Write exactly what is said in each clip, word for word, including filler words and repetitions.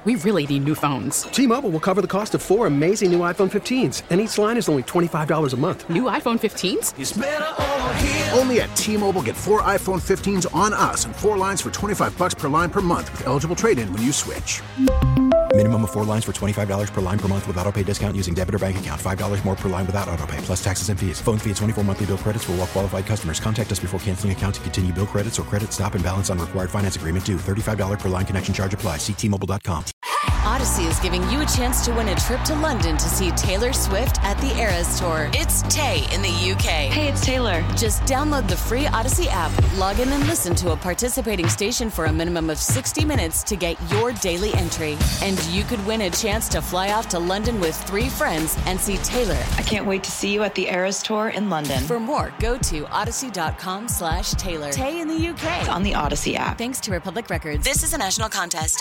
We really need new phones. T-Mobile will cover the cost of four amazing new iPhone fifteens, and each line is only twenty-five dollars a month. New iPhone fifteens? It's better over here. Only at T-Mobile, get four iPhone fifteens on us and four lines for twenty-five dollars per line per month with eligible trade-in when you switch. Minimum of four lines for twenty-five dollars per line per month with autopay discount using debit or bank account. five dollars more per line without autopay, plus taxes and fees. Phone fee at twenty-four monthly bill credits for well-qualified customers. Contact us before canceling account to continue bill credits or credit stop and balance on required finance agreement due. thirty-five dollars per line connection charge applies. See T Mobile dot com. Odyssey is giving you a chance to win a trip to London to see Taylor Swift at the Eras Tour. It's Tay in the U K. Hey, it's Taylor. Just download the free Odyssey app, log in and listen to a participating station for a minimum of sixty minutes to get your daily entry. And you could win a chance to fly off to London with three friends and see Taylor. I can't wait to see you at the Eras Tour in London. For more, go to odyssey.com slash Taylor. Tay in the U K. It's on the Odyssey app. Thanks to Republic Records. This is a national contest.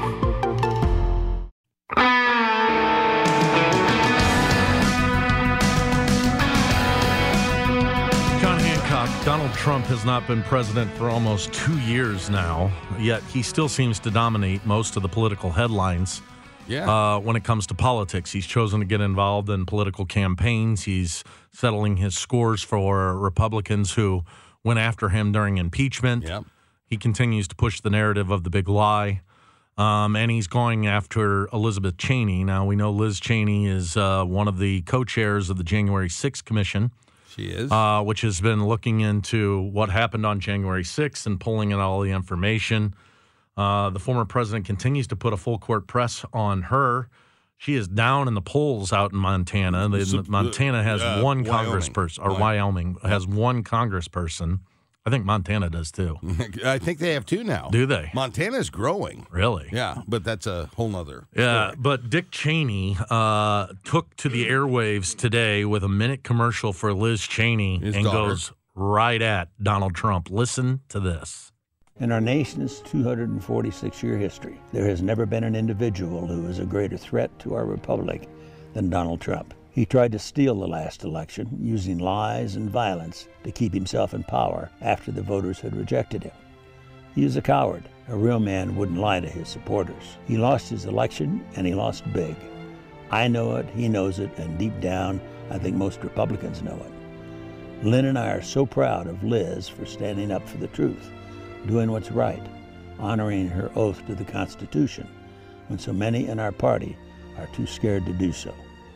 John Hancock, Donald Trump has not been president for almost two years now, yet he still seems to dominate most of the political headlines. Yeah. Uh, when it comes to politics, he's chosen to get involved in political campaigns. He's settling his scores for Republicans who went after him during impeachment. Yep. He continues to push the narrative of the big lie. Um, and he's going after Elizabeth Cheney. Now, we know Liz Cheney is uh, one of the co-chairs of the January sixth Commission. She is. Uh, which has been looking into what happened on January sixth and pulling in all the information. Uh, the former president continues to put a full-court press on her. She is down in the polls out in Montana. The, Montana has uh, one Wyoming. congressperson, or Wyoming has one congressperson. I think Montana does too. I think they have two now. Do they? Montana's growing. Really? Yeah, but that's a whole nother Yeah, story. but Dick Cheney uh, took to the airwaves today with a minute commercial for Liz Cheney His and daughter. goes right at Donald Trump. Listen to this. In our nation's two hundred forty-six year history, there has never been an individual who is a greater threat to our republic than Donald Trump. He tried to steal the last election using lies and violence to keep himself in power after the voters had rejected him. He is a coward. A real man wouldn't lie to his supporters. He lost his election, and he lost big. I know it, he knows it, and deep down, I think most Republicans know it. Lynn and I are so proud of Liz for standing up for the truth, doing what's right, honoring her oath to the Constitution, when so many in our party are too scared to do so.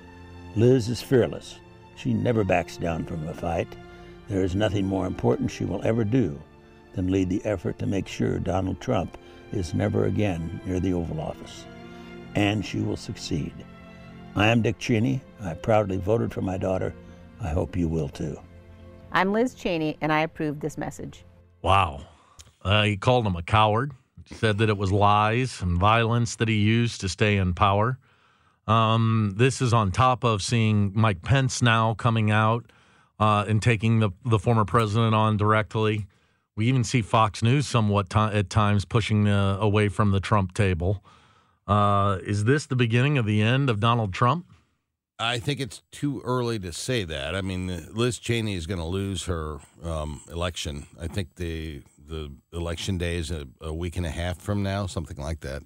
Liz is fearless. She never backs down from a fight. There is nothing more important she will ever do than lead the effort to make sure Donald Trump is never again near the Oval Office. And she will succeed. I am Dick Cheney. I proudly voted for my daughter. I hope you will too. I'm Liz Cheney, and I approve this message. Wow. Uh, he called him a coward. He said that it was lies and violence that he used to stay in power. Um, this is on top of seeing Mike Pence now coming out uh, and taking the, the former president on directly. We even see Fox News somewhat t- at times pushing uh, away from the Trump table. Uh, is this the beginning of the end of Donald Trump? I think it's too early to say that. I mean, Liz Cheney is going to lose her um, election. I think the the election day is a, a week and a half from now, something like that.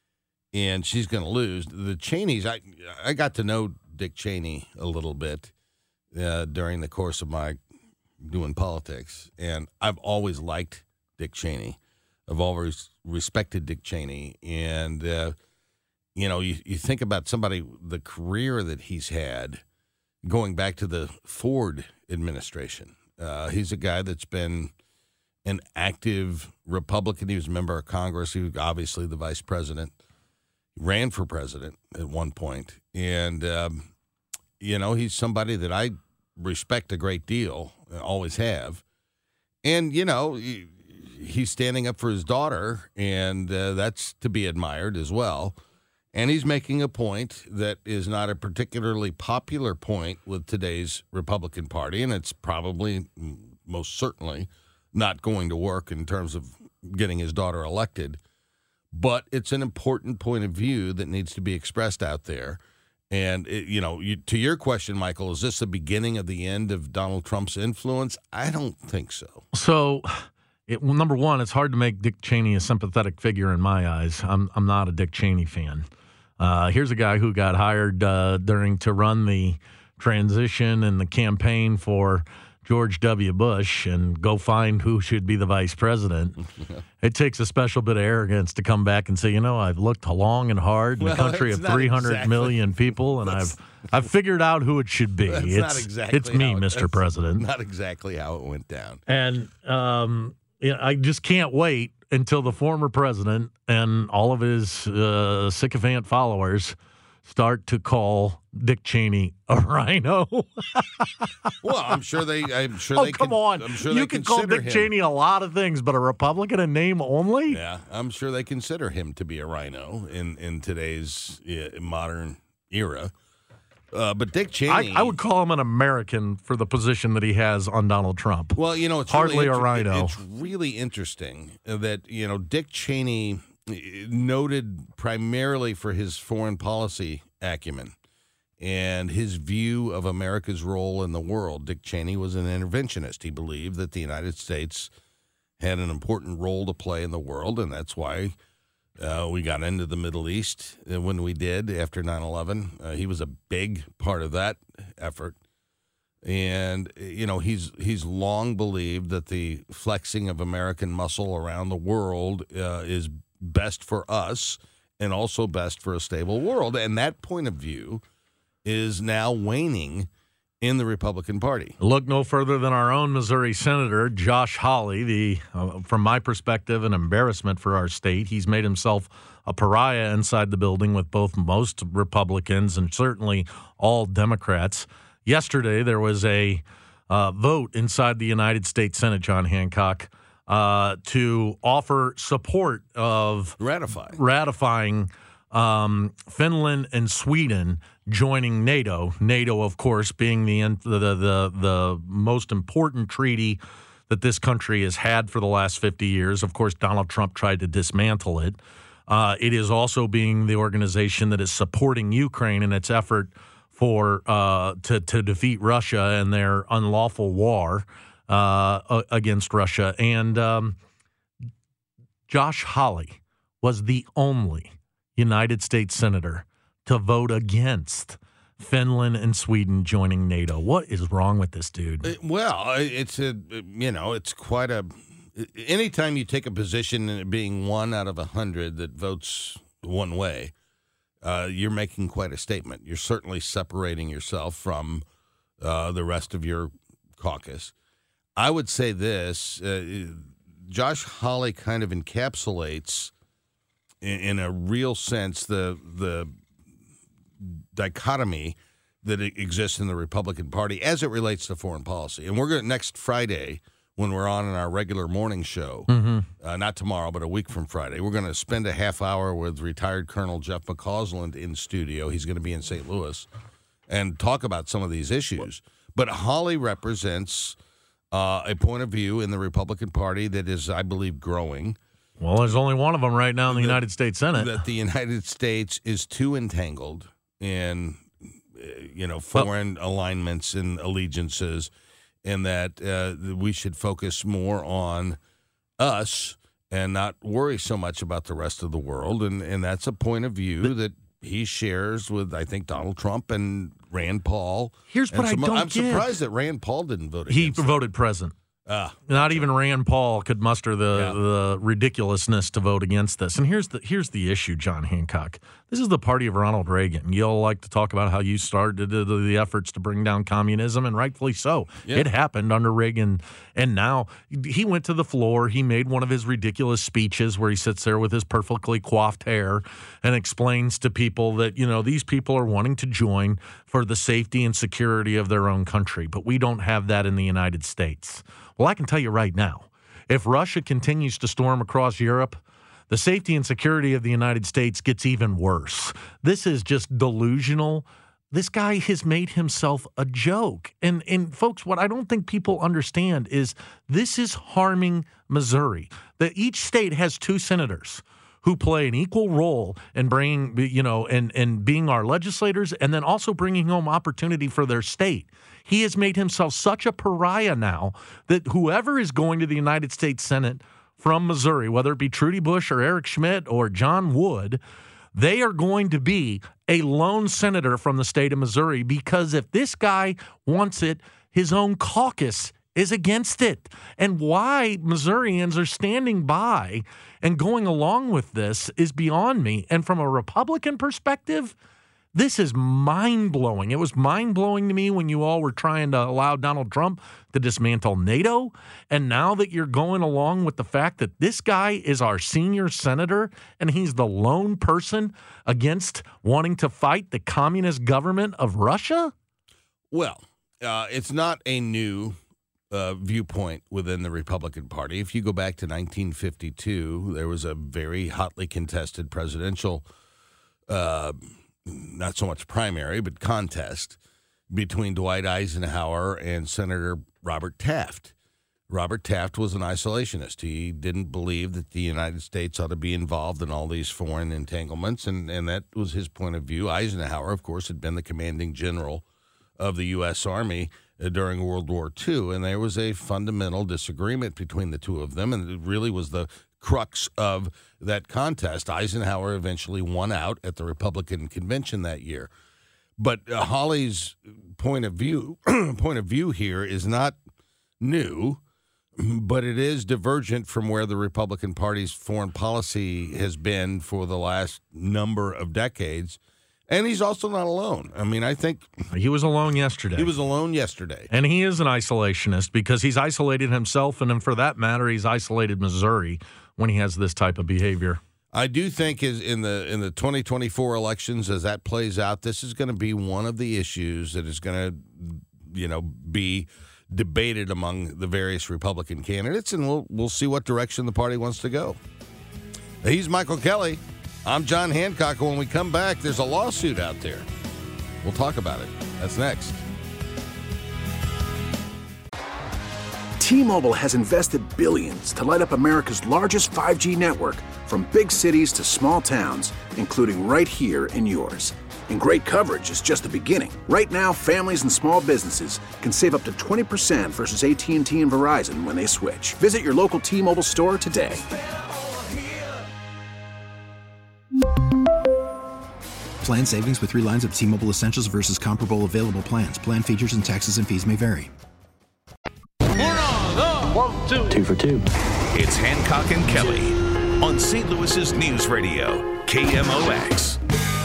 And she's going to lose. The Cheneys, I I got to know Dick Cheney a little bit uh, during the course of my doing politics, and I've always liked Dick Cheney. I've always respected Dick Cheney, and uh, you know, you, you think about somebody, the career that he's had, going back to the Ford administration. Uh, he's a guy that's been an active Republican. He was a member of Congress. He was obviously the vice president. Ran for president at one point, and um, you know, he's somebody that I respect a great deal, always have. And you know, he, he's standing up for his daughter, and uh, that's to be admired as well. And he's making a point that is not a particularly popular point with today's Republican Party, and it's probably, most certainly, not going to work in terms of getting his daughter elected. But it's an important point of view that needs to be expressed out there. And, it, you know, you, to your question, Michael, is this the beginning of the end of Donald Trump's influence? I don't think so. So it, well, number one, it's hard to make Dick Cheney a sympathetic figure in my eyes. I'm I'm not a Dick Cheney fan. Uh, here's a guy who got hired uh, during to run the transition and the campaign for George W. Bush and go find who should be the vice president. It takes a special bit of arrogance to come back and say, you know, I've looked long and hard in well, a country of three hundred exactly. million people, and I've I've figured out who it should be. That's it's not exactly it's me, it, Mister President. Not exactly how it went down. And um, you know, I just can't wait until the former president and all of his uh, sycophant followers start to call Dick Cheney a rhino. Well, I'm sure they. I'm sure oh, they. come con- on! I'm sure you they can call Dick him. Cheney a lot of things, but a Republican in name only. Yeah, I'm sure they consider him to be a rhino in in today's uh, modern era. Uh, but Dick Cheney, I, I would call him an American for the position that he has on Donald Trump. Well, you know, it's hardly really a inter- rhino. It's really interesting that you know Dick Cheney, noted primarily for his foreign policy acumen and his view of America's role in the world. Dick Cheney was an interventionist. He believed that the United States had an important role to play in the world, and that's why uh, we got into the Middle East when we did after nine eleven. Uh, he was a big part of that effort. And, you know, he's he's long believed that the flexing of American muscle around the world uh, is best for us and also best for a stable world. And that point of view is now waning in the Republican Party. Look no further than our own Missouri Senator, Josh Hawley, the, uh, from my perspective, an embarrassment for our state. He's made himself a pariah inside the building with both most Republicans and certainly all Democrats. Yesterday, there was a uh, vote inside the United States Senate, John Hancock, uh, to offer support of Ratify. ratifying um, Finland and Sweden joining NATO. NATO, of course, being the, the the the most important treaty that this country has had for the last fifty years. Of course, Donald Trump tried to dismantle it. Uh, it is also being the organization that is supporting Ukraine in its effort for uh, to to defeat Russia in their unlawful war uh, against Russia. And um, Josh Hawley was the only United States senator to vote against Finland and Sweden joining NATO. What is wrong with this dude? Well, it's a you know it's quite a. Anytime you take a position in it being one out of a hundred that votes one way, Uh, you're making quite a statement. You're certainly separating yourself from uh, the rest of your caucus. I would say this, uh, Josh Hawley kind of encapsulates, in, in a real sense, the the dichotomy that exists in the Republican Party as it relates to foreign policy. And we're going next Friday, when we're on in our regular morning show, mm-hmm. uh, not tomorrow, but a week from Friday, we're going to spend a half hour with retired Colonel Jeff McCausland in studio. He's going to be in Saint Louis and talk about some of these issues. But Hawley represents uh, a point of view in the Republican Party that is, I believe, growing. Well, there's only one of them right now in the that, United States Senate. That the United States is too entangled in, you know, foreign well, alignments and allegiances, and that uh, we should focus more on us and not worry so much about the rest of the world. And, and that's a point of view that he shares with, I think, Donald Trump and Rand Paul. Here's what some, I don't I'm get. surprised that Rand Paul didn't vote He against voted present. Ah, Not even Rand Paul could muster the, yeah. the ridiculousness to vote against this. And here's the here's the issue, John Hancock. This is the party of Ronald Reagan. You'll like to talk about how you started the, the efforts to bring down communism, and rightfully so. Yeah. It happened under Reagan. And now he went to the floor. He made one of his ridiculous speeches where he sits there with his perfectly coiffed hair and explains to people that, you know, these people are wanting to join for the safety and security of their own country. But we don't have that in the United States. Well, I can tell you right now, if Russia continues to storm across Europe, the safety and security of the United States gets even worse. This is just delusional. This guy has made himself a joke. And, and folks, what I don't think people understand is this is harming Missouri. That each state has two senators who play an equal role in bringing, you know, and, and being our legislators and then also bringing home opportunity for their state. He has made himself such a pariah now that whoever is going to the United States Senate from Missouri, whether it be Trudy Busch or Eric Schmidt or John Wood, they are going to be a lone senator from the state of Missouri because if this guy wants it, his own caucus is against it. And why Missourians are standing by and going along with this is beyond me. And from a Republican perspective, this is mind-blowing. It was mind-blowing to me when you all were trying to allow Donald Trump to dismantle NATO. And now that you're going along with the fact that this guy is our senior senator and he's the lone person against wanting to fight the communist government of Russia? Well, uh, it's not a new uh, viewpoint within the Republican Party. If you go back to nineteen fifty-two, there was a very hotly contested presidential uh not so much primary, but contest between Dwight Eisenhower and Senator Robert Taft. Robert Taft was an isolationist. He didn't believe that the United States ought to be involved in all these foreign entanglements, and, and that was his point of view. Eisenhower, of course, had been the commanding general of the U S. Army uh, during World War Two, and there was a fundamental disagreement between the two of them, and it really was the crux of that contest. Eisenhower eventually won out at the Republican convention that year. But uh, Hawley's point of view point of view here is not new, but it is divergent from where the Republican Party's foreign policy has been for the last number of decades. And he's also not alone. I mean, I think he was alone yesterday. He was alone yesterday. And he is an isolationist because he's isolated himself, and then for that matter, he's isolated Missouri when he has this type of behavior. I do think is in the in the twenty twenty-four elections, as that plays out, this is going to be one of the issues that is going to, you know, be debated among the various Republican candidates, and we'll we'll see what direction the party wants to go. He's Michael Kelly. I'm John Hancock. When we come back, there's a lawsuit out there. We'll talk about it. That's next. T-Mobile has invested billions to light up America's largest five G network, from big cities to small towns, including right here in yours. And great coverage is just the beginning. Right now, families and small businesses can save up to twenty percent versus A T and T and Verizon when they switch. Visit your local T-Mobile store today. Plan savings with three lines of T-Mobile Essentials versus comparable available plans. Plan features and taxes and fees may vary. One, two. Two for two. It's Hancock and Kelly on Saint Louis's News Radio, K M O X.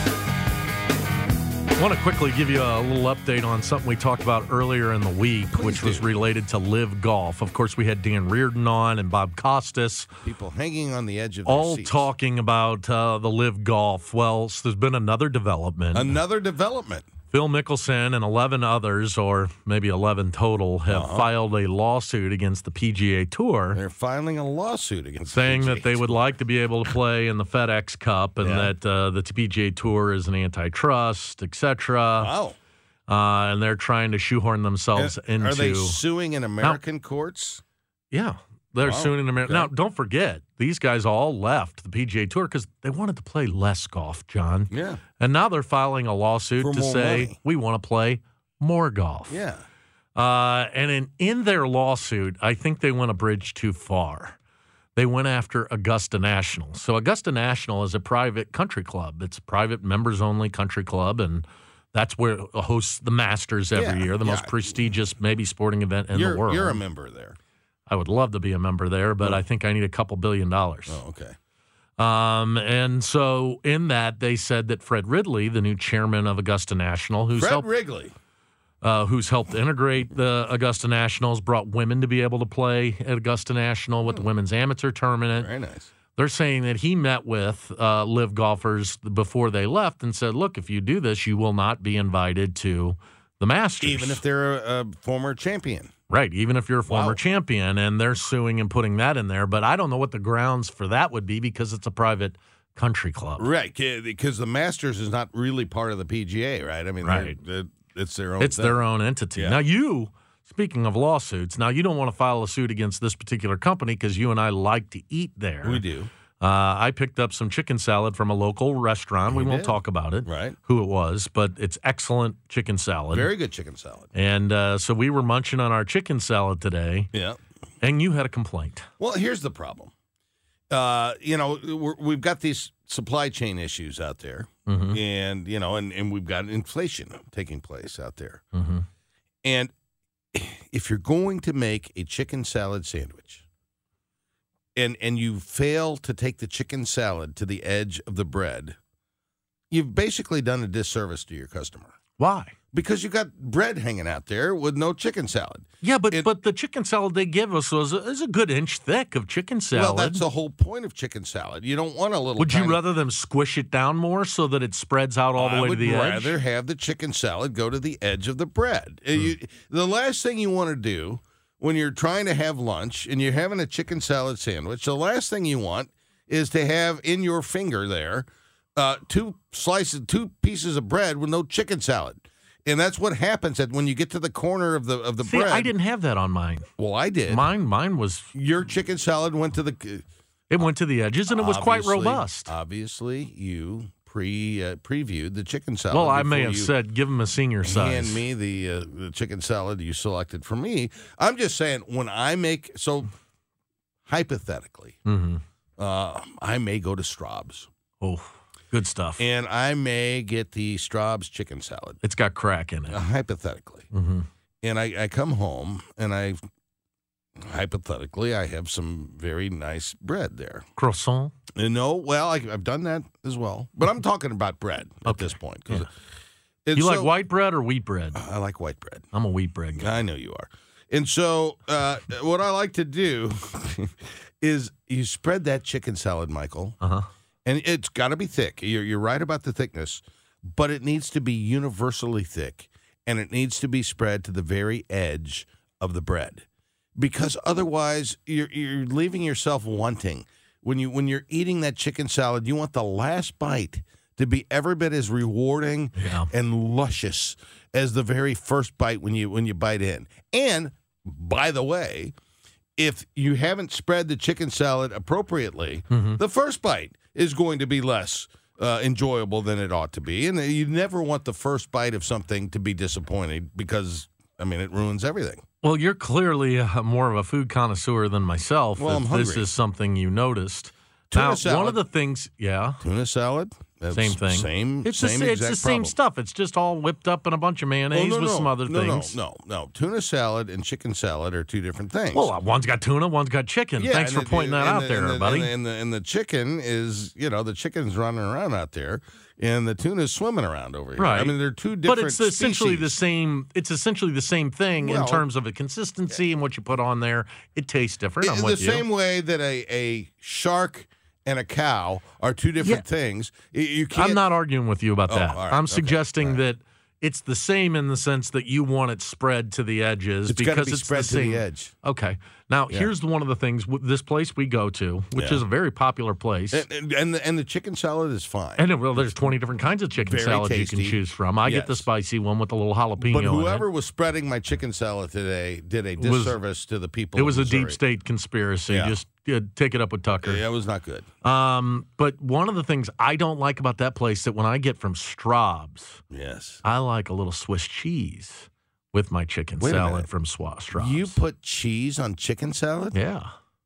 I want to quickly give you a little update on something we talked about earlier in the week, Please which do. was related to Live Golf. Of course, we had Dan Reardon on and Bob Costas. People hanging on the edge of their all seats. talking about uh, the Live Golf. Well, so there's been another development. Another development. Phil Mickelson and eleven others, or maybe eleven total, have uh-huh. filed a lawsuit against the P G A Tour. They're filing a lawsuit against saying the P G A that they Tour. would like to be able to play in the FedEx Cup and Yeah. that uh, the P G A Tour is an antitrust, et cetera. Wow. Uh, and they're trying to shoehorn themselves Uh, into. Are they suing in American now, courts? Yeah. They're Wow. suing in America. Okay. Now, don't forget, these guys all left the P G A Tour because they wanted to play less golf, John. Yeah. And now they're filing a lawsuit For to more say, money. we want to play more golf. Yeah. Uh, and in, in their lawsuit, I think they went a bridge too far. They went after Augusta National. So Augusta National is a private country club. It's a private members-only country club, and that's where it hosts the Masters every Yeah, year, the yeah. most prestigious, maybe, sporting event in You're, the world. you're a member there. I would love to be a member there, but Oh. I think I need a couple billion dollars. Oh, okay. Um, and so in that, they said that Fred Ridley, the new chairman of Augusta National, who's Fred helped, Wrigley. uh, who's helped integrate the Augusta Nationals, brought women to be able to play at Augusta National with the women's amateur tournament. Very nice. They're saying that he met with uh, live golfers before they left and said, look, if you do this, you will not be invited to the Masters. Even if they're a, a former champion. Right, even if you're a former Wow. champion, and they're suing and putting that in there. But I don't know what the grounds for that would be because it's a private country club. Right, because the Masters is not really part of the P G A, right? I mean, Right. they're- they're- it's their own It's thing. their own entity. Yeah. Now, you, speaking of lawsuits, now you don't want to file a suit against this particular company because you and I like to eat there. We do. Uh, I picked up some chicken salad from a local restaurant. We You won't did. talk about it, Right. who it was, but it's excellent chicken salad. Very good chicken salad. And uh, so we were munching on our chicken salad today. Yeah. And you had a complaint. Well, here's the problem. Uh, you know, we're, we've got these supply chain issues out there, Mhm. and you know, and, and we've got inflation taking place out there. Mm-hmm. And if you're going to make a chicken salad sandwich, and and you fail to take the chicken salad to the edge of the bread, you've basically done a disservice to your customer. Why? Because you got bread hanging out there with no chicken salad. Yeah, but It- but the chicken salad they give us was a, is a good inch thick of chicken salad. Well, that's the whole point of chicken salad. You don't want a little. Would you tiny- rather them squish it down more so that it spreads out all the I way to would the edge? rather have the chicken salad go to the edge of the bread. Uh, you- the last thing you want to do when you're trying to have lunch and you're having a chicken salad sandwich, the last thing you want is to have in your finger there uh, two slices, two pieces of bread with no chicken salad. And that's what happens at when you get to the corner of the of the See, bread. I didn't have that on mine. Well, I did. Mine, mine was. Your chicken salad went to the. It went to the edges, and it was quite Obviously- robust. Obviously, you pre uh, previewed the chicken salad. Well, I may before have you said, give them a senior size. Hand me the uh, the chicken salad you selected for me. I'm just saying when I make so hypothetically, Mm-hmm. uh, I may go to Straub's. Oh, good stuff. And I may get the Straub's chicken salad. It's got crack in it. Uh, hypothetically. Mm-hmm. And I, I come home and I, hypothetically, I have some very nice bread there. Croissant? And no, well, I, I've done that as well. But I'm talking about bread at this point. 'cause Yeah. it- You so- like white bread or wheat bread? I like white bread. I'm a wheat bread guy. I know you are. And so uh, what I like to do is you spread that chicken salad, Michael, Uh-huh. and it's got to be thick. You're, you're right about the thickness, but it needs to be universally thick, and it needs to be spread to the very edge of the bread, because otherwise you're, you're leaving yourself wanting. When, you, when you're eating that chicken salad, you want the last bite to be every bit as rewarding Yeah. and luscious as the very first bite when you when you bite in. And by the way, if you haven't spread the chicken salad appropriately, Mm-hmm. the first bite is going to be less uh, enjoyable than it ought to be. And you never want the first bite of something to be disappointing because, I mean, it ruins everything. Well, you're clearly uh, more of a food connoisseur than myself. Well, if I'm this hungry. is something you noticed. Tuna now, one salad. of the things, yeah, Tuna salad, that's same thing. Same, It's same the, it's exact the same problem. stuff. It's just all whipped up in a bunch of mayonnaise Oh, no, with no. some other no, things. No, no, no. Tuna salad and chicken salad are two different things. Well, uh, one's got tuna, one's got chicken. Yeah, Thanks and for the- pointing that and out the- there, and the, buddy. And the, and, the, and the chicken is, you know, the chicken's running around out there, and the tuna's swimming around over here. Right. I mean, they're two different But it's essentially the species. same. It's essentially the same thing Well, in terms of the consistency and what you put on there. It tastes different. I'm In with the you. same way that a, a shark and a cow are two different things. You- You can't. I'm not arguing with you about Oh, that. all right, I'm okay, suggesting all right. that it's the same in the sense that you want it spread to the edges It's gotta because be it's spread the to the same. edge. Okay. Now, Yeah. here's one of the things. with This place we go to, which Yeah. is a very popular place. And, and, and, the, and the chicken salad is fine. And well, there's twenty different kinds of chicken Very salads you tasty. can choose from. I get the Yes. spicy one with a little jalapeno But in it. whoever was spreading my chicken salad today did a was- disservice to the people. It of was a deep Missouri. state conspiracy. Yeah. Just uh, take it up with Tucker. Yeah, it was not good. Um, but one of the things I don't like about that place that when I get from Straub's, Yes. I like a little Swiss cheese with my chicken Wait a salad minute. from Swa- Straub's. You put cheese on chicken salad? yeah,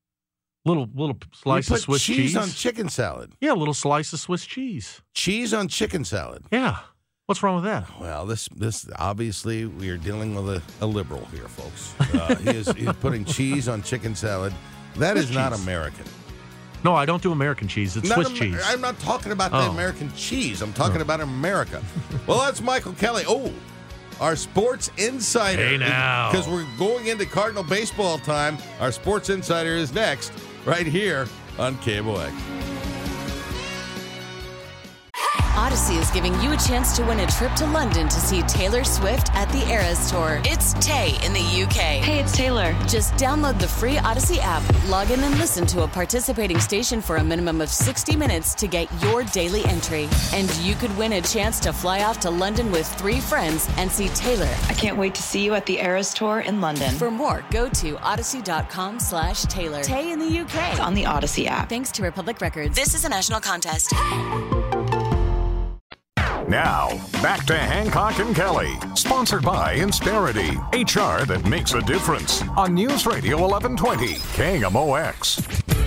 little little slice you put of Swiss cheese, cheese on chicken salad. Yeah, a little slice of Swiss cheese. Cheese on chicken salad. Yeah, what's wrong with that? Well, this this obviously we are dealing with a, a liberal here, folks. Uh, he is he's putting cheese on chicken salad. That is Swiss not cheese. American. No, I don't do American cheese. It's Not Swiss Amer- cheese. I'm not talking about the Oh. American cheese. I'm talking about America. Well, that's Michael Kelly. Oh, our sports insider. Hey, now. Because we're going into Cardinal baseball time. Our sports insider is next, right here on K M O X. Odyssey is giving you a chance to win a trip to London to see Taylor Swift at the Eras Tour. It's Tay in the U K. Hey, it's Taylor. Just download the free Odyssey app, log in and listen to a participating station for a minimum of sixty minutes to get your daily entry. And you could win a chance to fly off to London with three friends and see Taylor. I can't wait to see you at the Eras Tour in London. For more, go to odyssey.com slash Taylor. Tay in the U K. It's on the Odyssey app. Thanks to Republic Records. This is a national contest. Now, back to Hancock and Kelly, sponsored by Insperity, H R that makes a difference, on News Radio eleven twenty, K M O X.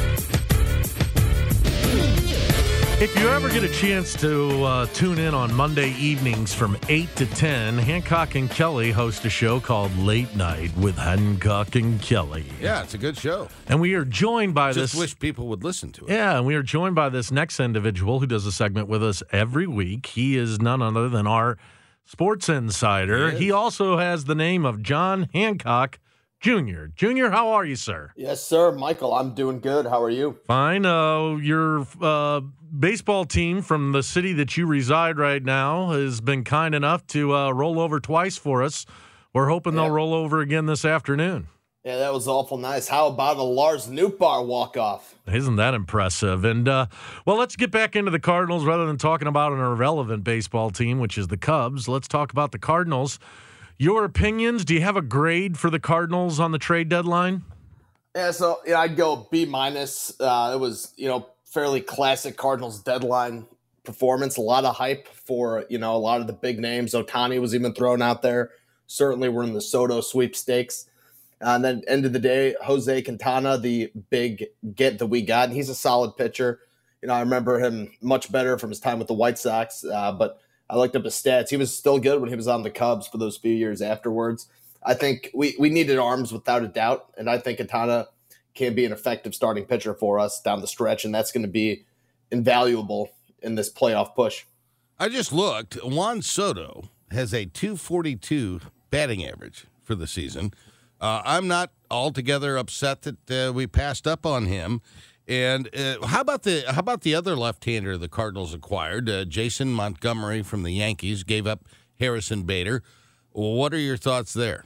If you ever get a chance to uh, tune in on Monday evenings from eight to ten, Hancock and Kelly host a show called Late Night with Hancock and Kelly. Yeah, it's a good show. And we are joined by Just this... wish people would listen to it. Yeah, and we are joined by this next individual who does a segment with us every week. He is none other than our sports insider. He, he also has the name of John Hancock Junior Junior, how are you, sir? Yes, sir. Michael, I'm doing good. How are you? Fine. Uh, your uh, baseball team from the city that you reside right now has been kind enough to uh, roll over twice for us. We're hoping yeah. they'll roll over again this afternoon. Yeah, that was awful nice. How about a Lars Nootbaar walk-off? Isn't that impressive? And, uh, well, let's get back into the Cardinals rather than talking about an irrelevant baseball team, which is the Cubs. Let's talk about the Cardinals. Your opinions, do you have a grade for the Cardinals on the trade deadline? Yeah, so yeah, I'd go B minus. Uh, it was, you know, fairly classic Cardinals deadline performance. A lot of hype for, you know, a lot of the big names. Ohtani was even thrown out there. Certainly we're in the Soto sweepstakes. Uh, and then end of the day, Jose Quintana, the big get that we got. And he's a solid pitcher. You know, I remember him much better from his time with the White Sox, uh, but I looked up his stats. He was still good when he was on the Cubs for those few years afterwards. I think we, we needed arms without a doubt, and I think Quintana can be an effective starting pitcher for us down the stretch, and that's going to be invaluable in this playoff push. I just looked. Juan Soto has a two forty-two batting average for the season. Uh, I'm not altogether upset that uh, we passed up on him. And uh, how about the how about the other left-hander the Cardinals acquired, uh, Jason Montgomery from the Yankees, gave up Harrison Bader. What are your thoughts there?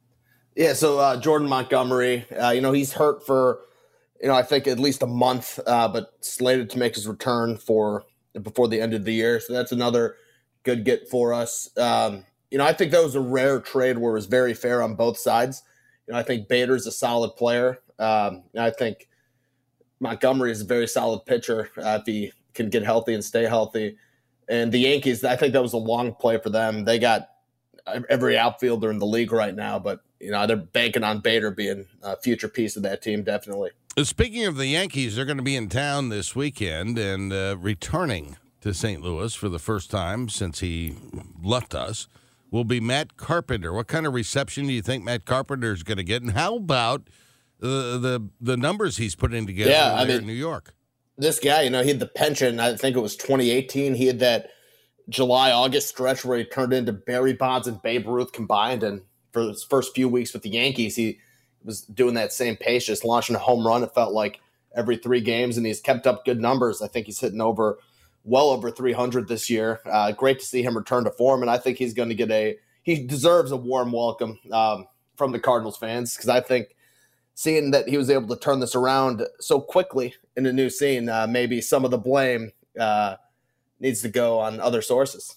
Yeah, so uh, Jordan Montgomery, uh, you know, he's hurt for, you know, I think at least a month, uh, but slated to make his return for before the end of the year. So that's another good get for us. Um, you know, I think that was a rare trade where it was very fair on both sides. You know, I think Bader's a solid player. Um, and I think Montgomery is a very solid pitcher uh, if he can get healthy and stay healthy. And the Yankees, I think that was a long play for them. They got every outfielder in the league right now, but you know they're banking on Bader being a future piece of that team, definitely. Speaking of the Yankees, they're going to be in town this weekend and uh, returning to Saint Louis for the first time since he left us will be Matt Carpenter. What kind of reception do you think Matt Carpenter is going to get? And how about the the the numbers he's putting together yeah, I there mean, in New York? This guy, you know, he had the pension. I think it was twenty eighteen. He had that July, August stretch where he turned into Barry Bonds and Babe Ruth combined. And for his first few weeks with the Yankees, he was doing that same pace, just launching a home run. It felt like every three games, and he's kept up good numbers. I think he's hitting over well over three hundred this year. Uh, great to see him return to form, and I think he's going to get a – he deserves a warm welcome um, from the Cardinals fans because I think seeing that he was able to turn this around so quickly in a new scene, uh, maybe some of the blame uh, needs to go on other sources.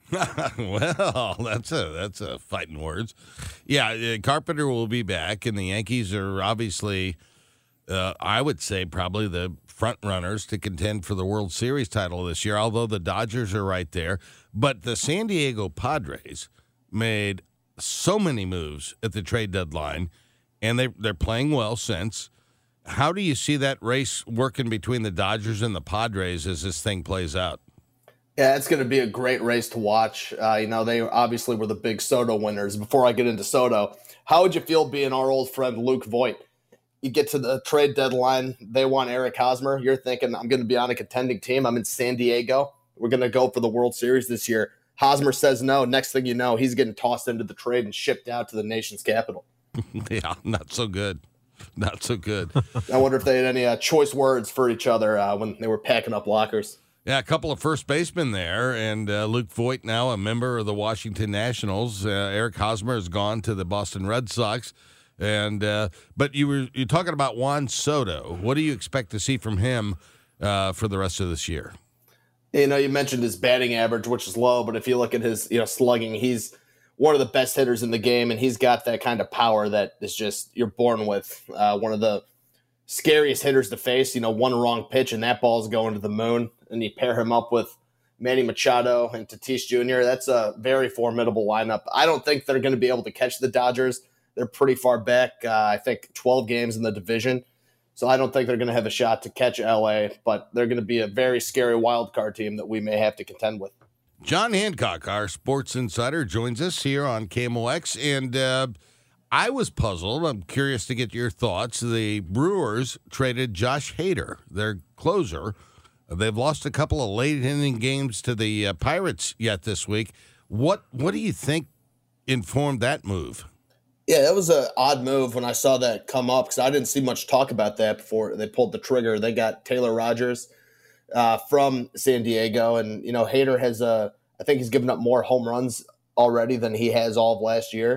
Well, that's a that's a fighting words. Yeah, uh, Carpenter will be back, and the Yankees are obviously, uh, I would say, probably the front runners to contend for the World Series title this year, although the Dodgers are right there. But the San Diego Padres made so many moves at the trade deadline, and they, they're playing well since. How do you see that race working between the Dodgers and the Padres as this thing plays out? Yeah, it's going to be a great race to watch. Uh, you know, they obviously were the big Soto winners. Before I get into Soto, how would you feel being our old friend Luke Voit? You get to the trade deadline, they want Eric Hosmer. You're thinking, I'm going to be on a contending team. I'm in San Diego. We're going to go for the World Series this year. Hosmer says no. Next thing you know, he's getting tossed into the trade and shipped out to the nation's capital. Yeah, not so good. Not so good. I wonder if they had any uh, choice words for each other uh, when they were packing up lockers. Yeah, a couple of first basemen there, and uh, Luke Voigt now a member of the Washington Nationals. Uh, Eric Hosmer has gone to the Boston Red Sox, and uh, but you were you're talking about Juan Soto. What do you expect to see from him uh, for the rest of this year? You know, you mentioned his batting average, which is low, but if you look at his you know slugging, he's one of the best hitters in the game, and he's got that kind of power that is just you're born with. Uh, one of the scariest hitters to face. You know, one wrong pitch and that ball's going to the moon. And you pair him up with Manny Machado and Tatis Junior That's a very formidable lineup. I don't think they're going to be able to catch the Dodgers. They're pretty far back. Uh, I think twelve games in the division. So I don't think they're going to have a shot to catch L A, but they're going to be a very scary wild card team that we may have to contend with. John Hancock, our sports insider, joins us here on K M O X, and uh, I was puzzled. I'm curious to get your thoughts. The Brewers traded Josh Hader, their closer. They've lost a couple of late-inning games to the uh, Pirates yet this week. What what do you think informed that move? Yeah, that was an odd move when I saw that come up because I didn't see much talk about that before they pulled the trigger. They got Taylor Rogers uh, from San Diego, and you know Hader has a. I think he's given up more home runs already than he has all of last year.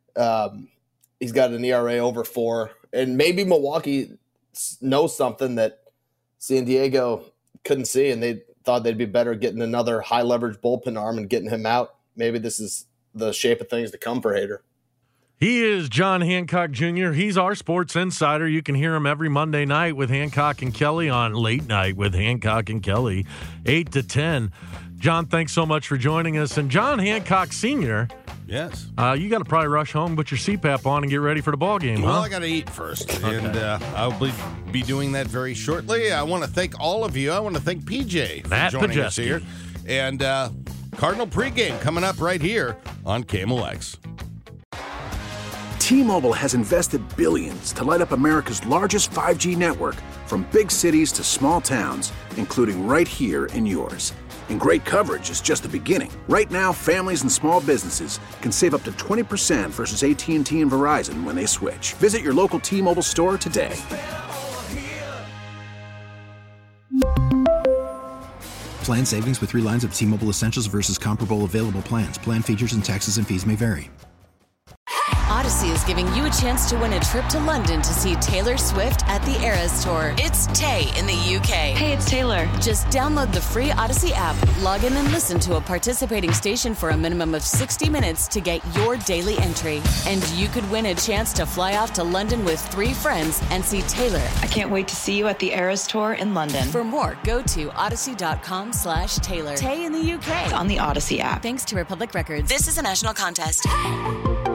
Um, he's got an E R A over four, and maybe Milwaukee knows something that San Diego couldn't see, and they thought they'd be better getting another high leverage bullpen arm and getting him out. Maybe this is the shape of things to come for Hader. He is John Hancock Junior He's our sports insider. You can hear him every Monday night with Hancock and Kelly on Late Night with Hancock and Kelly, eight to ten. John, thanks so much for joining us. And John Hancock Senior, yes, uh, you got to probably rush home, put your C PAP on, and get ready for the ball game, well, huh? I got to eat first, Okay. and uh, I'll be, be doing that very shortly. I want to thank all of you. I want to thank P J for Matt joining Pajeski. us here. And uh, Cardinal pregame coming up right here on K M O X. T-Mobile has invested billions to light up America's largest five G network, from big cities to small towns, including right here in yours. And great coverage is just the beginning. Right now, families and small businesses can save up to twenty percent versus A T and T and Verizon when they switch. Visit your local T-Mobile store today. Plan savings with three lines of T-Mobile Essentials versus comparable available plans. Plan features and taxes and fees may vary. Odyssey is giving you a chance to win a trip to London to see Taylor Swift at the Eras Tour. It's Tay in the U K. Hey, it's Taylor. Just download the free Odyssey app, log in and listen to a participating station for a minimum of sixty minutes to get your daily entry. And you could win a chance to fly off to London with three friends and see Taylor. I can't wait to see you at the Eras Tour in London. For more, go to odyssey.com slash Taylor. Tay in the U K. It's on the Odyssey app. Thanks to Republic Records. This is a national contest.